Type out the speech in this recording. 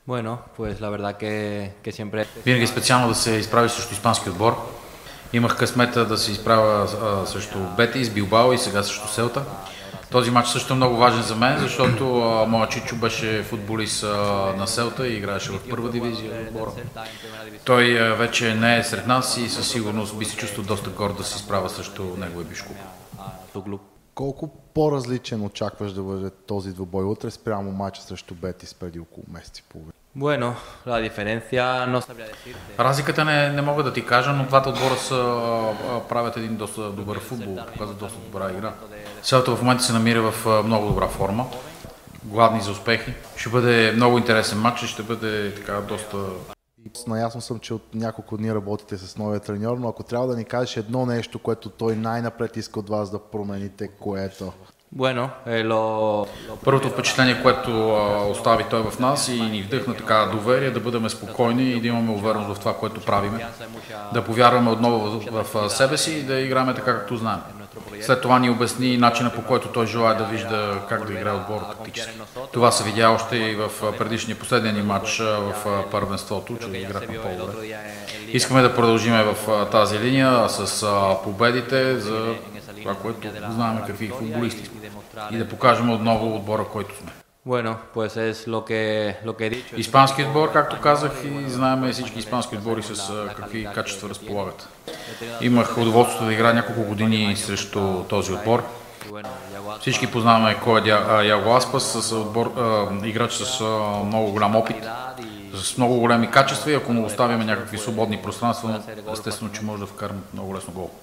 Bueno, pues la verdad que siempre... Винаги специално да се изправи срещу испански отбор. Имах късмета да се изправя срещу Бетис, Билбао и сега срещу Селта. Този матч също е много важен за мен, защото моя чичо беше футболист на Селта и играеше в първа дивизия в отбора. Той вече не е сред нас и със сигурност би се чувствал доста горд да се изправя срещу неговия бивш клуб. Колко по-различен очакваш да бъде този двубой утре спрямо матча срещу Бетис преди около месец и половина? Bueno, la diferencia no sabría decirte. Разликата не мога да ти кажа, но двата отбора правят един доста добър футбол, показват доста добра игра. Селта в момента се намира в много добра форма, гладни за успехи. Ще бъде много интересен матч и ще бъде така доста... Наясно съм, че от няколко дни работите с новия треньор, но ако трябва да ни кажеш едно нещо, което той най-напред иска от вас да промените, което... Bueno, Първото впечатление, което остави той в нас и ни вдъхна така доверие, да бъдем спокойни и да имаме увереност в това, което правиме. Да повярваме отново в себе си и да играме така, както знаем. След това ни обясни начина, по който той желая да вижда как да играе отбор тактически. Това се видя още и в предишния последния ни матч в първенството, че играхме по-добре. Искаме да продължиме в тази линия с победите за това, което знаем какви футболисти сме и да покажем отново отбора, който сме. Bueno, pues es lo que he dicho. Испански отбор, както казах, и знаем всички испански отбори с какви качества разполагат. Имах удоволствието да играя няколко години срещу този отбор. Всички познаваме кой е Яго Аспас, играч с много голям опит, с много големи качества и ако му оставяме някакви свободни пространства, естествено, че може да вкараме много лесно гол.